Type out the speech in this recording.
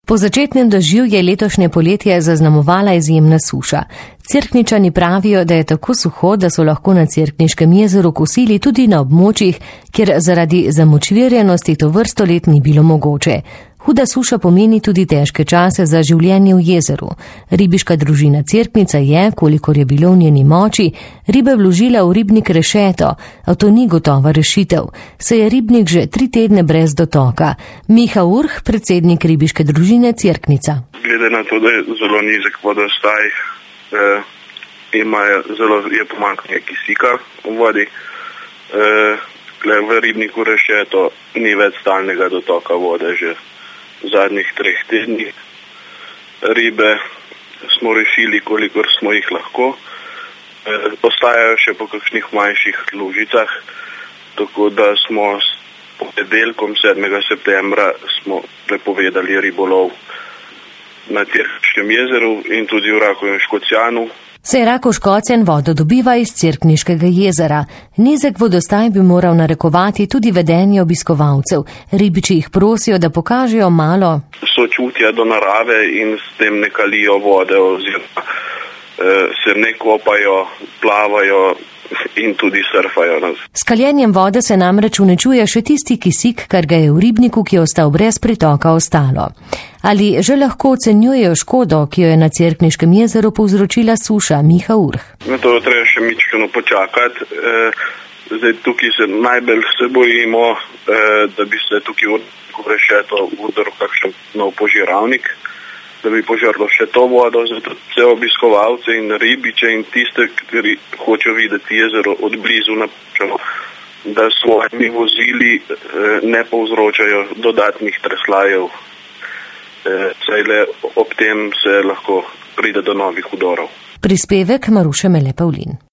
Po začetnem dežju je letošnje poletje zaznamovala izjemna suša. Cerkničani pravijo, da je tako suho, da so lahko na Cerkniškem jezeru kosili tudi na območjih, kjer zaradi zamočvirjenosti to vrsto let ni bilo mogoče. Huda suša pomeni tudi težke čase za življenje v jezeru. Ribiška družina Cerknica je, kolikor je bilo v njeni moči, ribe vložila v ribnik Rešeto, a to ni gotova rešitev, saj je ribnik že 3 tedne brez dotoka. Miha Urh, predsednik ribiške družine Cerknica. Glede na to, da je zelo nizek vodostaj, je pomanjkanje kisika v vodi. V ribniku Rešeto ni več stalnega dotoka vode že v zadnjih 3 tednih. Ribe smo rešili, kolikor smo jih lahko. Ostajajo še po kakšnih manjših lužicah, tako da smo s ponedeljkom 7. septembra smo prepovedali ribolov na Cerkniškem jezeru in tudi v Rakovem Škocjanu. Saj Rakovškocjan vodo dobiva iz Cerkniškega jezera. Nizek vodostaj bi moral narekovati tudi vedenje obiskovalcev. Ribiči jih prosijo, da pokažejo malo sočutja do narave in s tem ne kalijo vode oziroma se ne kopajo, plavajo in tudi surfajo. S kaljenjem vode se namreč uničuje še tisti kisik, kar ga je v ribniku, ki je ostal brez pritoka, ostalo. Ali že lahko ocenjujejo škodo, ki jo je na Cerkniškem jezeru povzročila suša? Miha Urh. To treba še mičkeno počakati. Zdaj tukaj se najbolj bojimo, da bi se tukaj v Rešeto udaril kakšen nov požiralnik, da bi požrlo še to vodo, zato vse obiskovalce in ribiče in tiste, ki hočejo videti jezero od blizu, da svojimi vozili ne povzročajo dodatnih treslajev, saj le ob tem se lahko pride do novih vdorov. Prispevek Maruše Mele Pavlin.